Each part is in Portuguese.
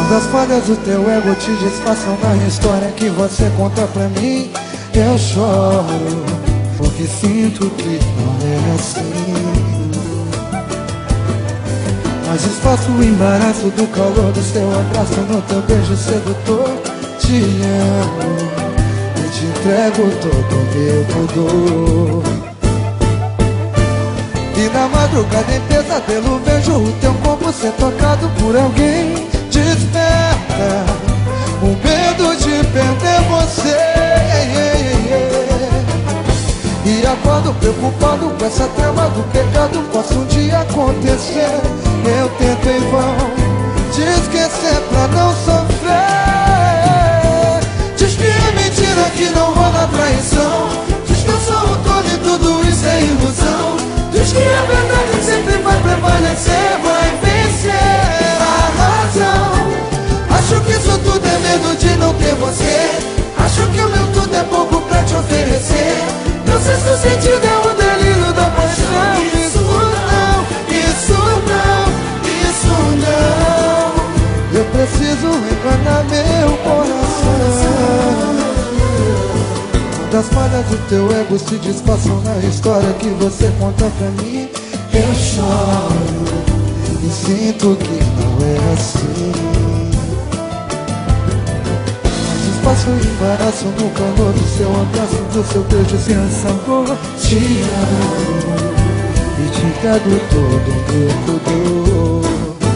Quando as falhas do teu ego te disfarçam na história que você conta pra mim, eu choro, porque sinto que não é assim. Mas disfarço o embaraço do calor do seu abraço no teu beijo sedutor. Te amo e te entrego todo o meu pudor. E na madrugada em pesadelo vejo o teu corpo ser tocado por alguém. Desperta o medo de perder você. E acordo preocupado com essa trama do pecado. Possa um dia acontecer. Eu tento em vão te esquecer pra não sofrer. Diz que é mentira, que não rola traição. Diz que eu sou o dono e tudo isso é ilusão. Diz que a verdade sempre vai prevalecer, vai vencer a razão. Acho que isso tudo é medo de não ter você. Acho que o meu tudo é pouco pra te oferecer. Meu sexto sentido é o delírio da paixão. Isso não, isso não, isso não. Eu preciso enganar meu coração. Quando as falhas do teu ego se disfarçam na história que você conta pra mim, eu choro e sinto que não é assim. Passo o embaraço no calor do seu abraço, do seu beijo sem sabor. Te amo e te entrego todo o meu pudor.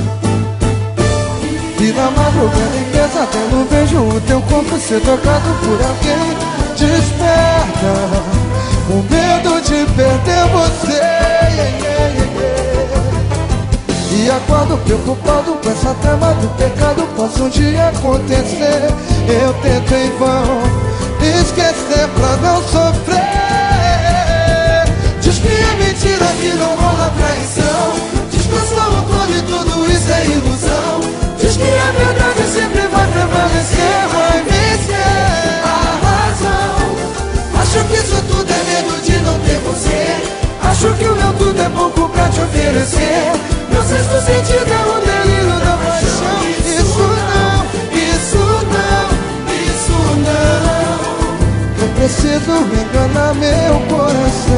E na madrugada em pesadelo vejo o teu corpo ser tocado por alguém. Desperta o medo de perder você. E acordo preocupado com essa trama do pecado. Possa um dia acontecer. Eu tento em vão esquecer pra não sofrer. Diz que é mentira, que não rola traição. Diz que eu sou o dono e tudo isso é ilusão. Diz que a verdade sempre vai prevalecer, vai vencer a razão. Acho que isso tudo é medo de não ter você. Acho que o meu tudo é pouco pra te oferecer. Meu sexto sentido é o delírio da paixão. Isso não, isso não, isso não. Eu preciso enganar meu coração.